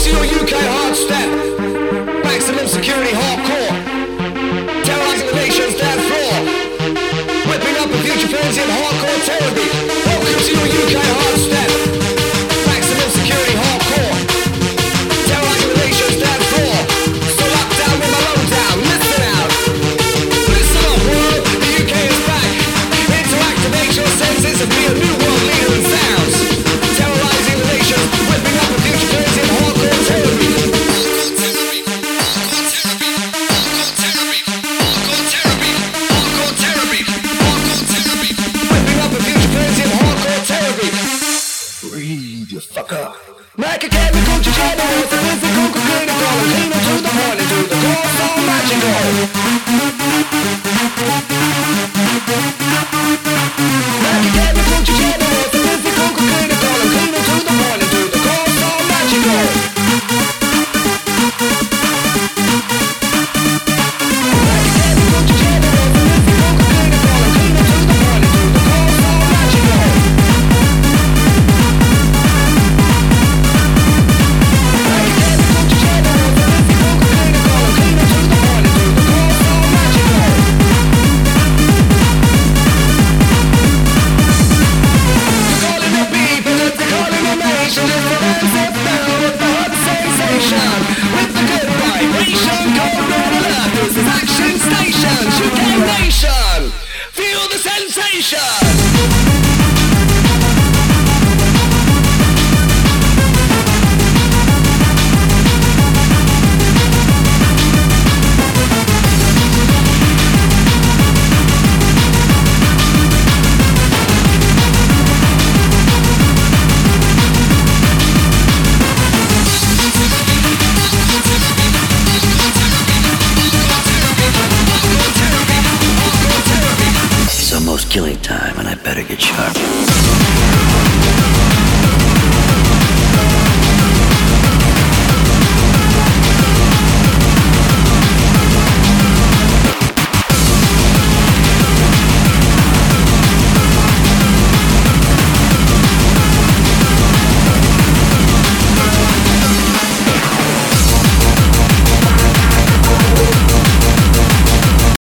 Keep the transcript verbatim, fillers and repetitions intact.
to your U K hard step. Maximum security hardcore. Terrorizing the nation's dance floor. Whipping up a future frenzy of hardcore terror beat. Welcome to your U K hard step. Maximum security hardcore. Terrorizing the nation's dance floor. So locked down with my low down. Listen out. Listen up, world. The U K is back. Here to activate your senses and be a new world leader in sounds. Terrorizing the nation. Whipping up a future frenzy of hardcore terror beat. Breathe, you fucker. Like a chemical to try the world, the physical, clinical, and cleaner to the morning, to the core, so magical. Like a chemical to try the world, the physical, clinical, and cleaner to the morning, to the core, so magical. Like a chemical to try the world, the physical, clinical, and cleaner to the morning, to the core, so magical. Action stations, U K nation, feel the sensation. It's almost killing time, and I better get sharp.